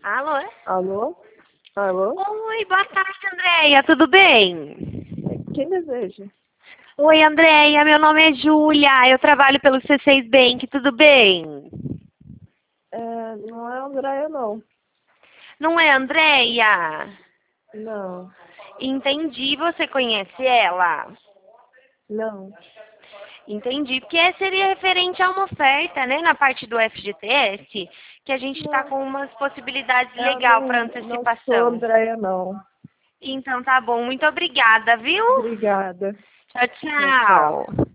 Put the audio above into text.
Alô? Alô? Alô? Oi, boa tarde, Andréia. Tudo bem? Quem deseja? Oi, Andréia. Meu nome é Júlia. Eu trabalho pelo C6 Bank. Tudo bem? Não é Andréia, não. Não é Andréia? Não. Entendi. Você conhece ela? Não. Entendi. Porque seria referente a uma oferta, né? Na parte do FGTS, que a gente está Não. com umas possibilidades Eu legais para não sou antecipação. Andréia, não. Então tá bom. Muito obrigada, viu? Obrigada. Tchau, Tchau, tchau. tchau.